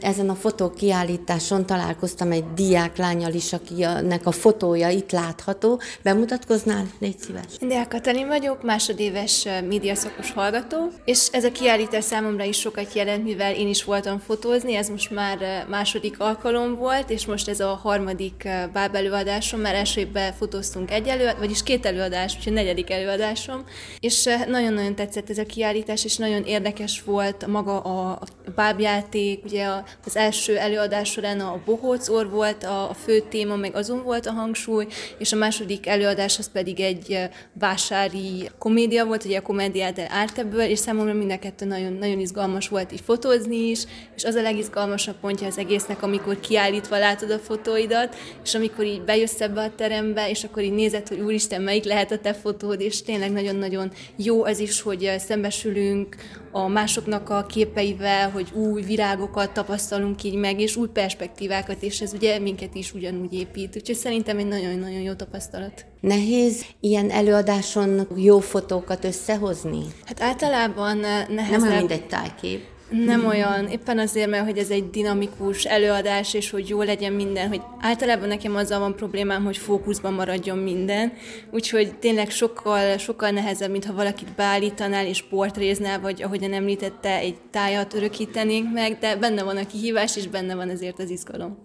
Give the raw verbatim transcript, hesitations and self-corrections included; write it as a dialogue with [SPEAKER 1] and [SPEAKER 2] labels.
[SPEAKER 1] Ezen a fotókiállításon találkoztam egy diáklánnyal is, akinek a fotója itt látható. Bemutatkoznál? Légy szíves.
[SPEAKER 2] Deák Katalin vagyok, másodéves médiaszakos hallgató, és ez a kiállítás számomra is sokat jelent, mivel én is voltam fotózni, ez most már második alkalom volt, és most ez a harmadik báb előadásom, mert első évben fotóztunk egy előadást, vagyis két előadás, úgyhogy negyedik előadásom, és nagyon-nagyon tetszett ez a kiállítás, és nagyon érdekes volt maga a bábjáték, ugye az első előadás során a bohóc orr volt a fő téma, meg azon volt a hangsúly, és a második előadás az pedig egy vásári komédia volt, ugye a Commedia dell'arte-ből, és számomra mind a kettő nagyon, nagyon izgalmas volt így fotózni is, és az a legizgalmasabb pontja az egésznek, amikor kiállítva látod a fotóidat, és amikor így bejössz ebbe a terembe, és akkor így nézed, hogy úristen, melyik lehet a te fotód, és tényleg nagyon-nagyon jó az is, hogy szembesülünk a másoknak a képeivel, hogy új virágokat tapasztalunk így meg, és új perspektívákat, és ez ugye minket is ugyanúgy épít. Úgyhogy szerintem egy nagyon-nagyon jó tapasztalat.
[SPEAKER 1] Nehéz ilyen előadáson jó fotókat összehozni?
[SPEAKER 2] Hát általában nehezebb.
[SPEAKER 1] Nem olyan, mint egy tájkép.
[SPEAKER 2] Nem olyan, éppen azért, mert hogy ez egy dinamikus előadás, és hogy jó legyen minden, hogy általában nekem azzal van problémám, hogy fókuszban maradjon minden, úgyhogy tényleg sokkal, sokkal nehezebb, mintha valakit beállítanál és portréznál, vagy ahogyan említette, egy tájat örökítenénk meg, de benne van a kihívás, és benne van ezért az izgalom.